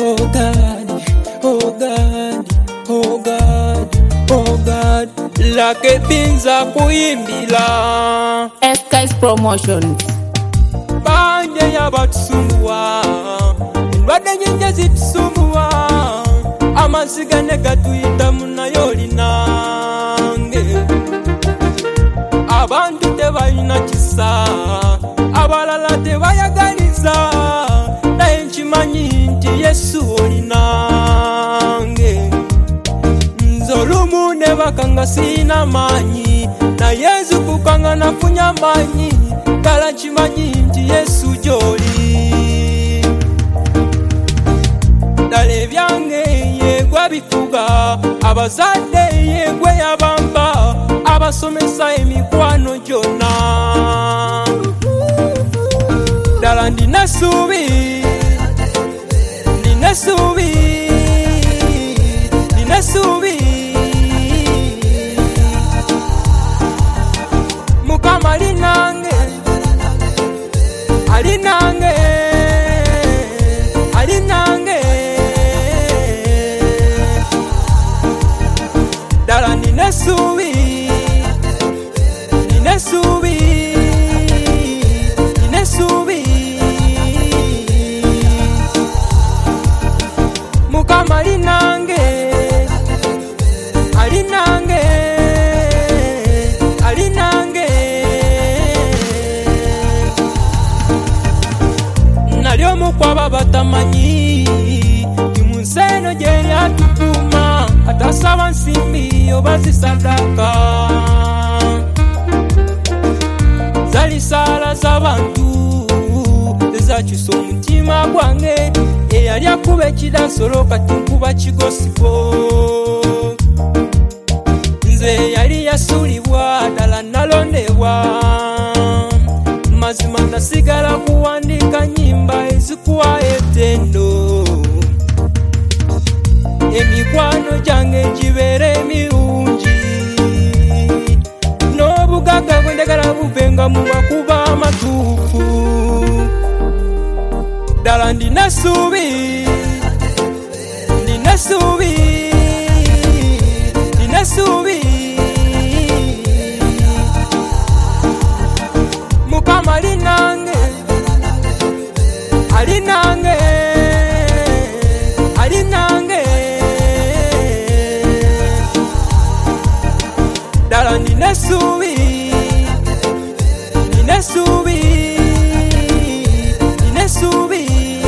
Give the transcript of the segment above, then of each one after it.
Oh God, oh God, oh God, oh God. Lake binza kuimbila Skies Promotions. Banje yabatusumbuwa Ndwadde nyingi zitusumbuwa Amasiga ne gatuyita munayo linange Abantu tebalina kisa abalala tebayagaliza naye nkimanyi nti Yesu olinange nze olumu ne bakanga sina maanyi naye nzikukanga nafunya maanyi kala nkimanyi nti Yesu gy'oli ddala ebyange yegwe bifuga abazadde yegwe yabamba abasomesa emikwano gyonna ddala ndina essuubi ndina essuubi ndina essuubi Mukama alinange alinange alinange ddala ndina essuubi ndina essuubi ndina essuubi Mukama alinange alinange alinange nali omu kwaba batamanyi ti mu nsi eno gye yatukuuma atasaba nsimbi oba zisaddaaka zali saala z'abantu ezakyusa omutima gwange eyali akuba ekidasolo kati nkuba kigosigo nze yali yasuulibwa ddala nalondebwa mazima nasigala kuwandiika nnyimba ezikuwa ettendo emikwano gyange gibeere emirungi n'obugagga bwe njagala buvenga mu makuba amatuufu ddala ndina essuubi ndina essuubi ndina essuubi Mukama alinange alinange alinange ddala ndina essuubi ndina essuubi ndina essuubi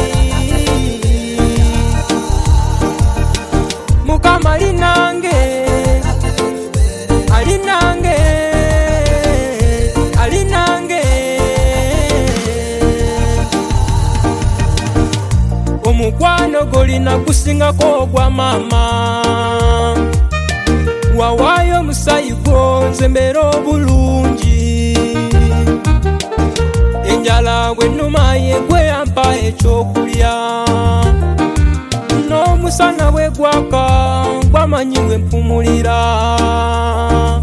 Mukama alinange alinange alinange omukwano golina kusingako ogwa maama wawaayo omusayi gwo nze mbeera obulungi enjala bwe nnuma yegwe yampa ekyokulya n'omusana bwe gwaka gwamanyi we mpumulira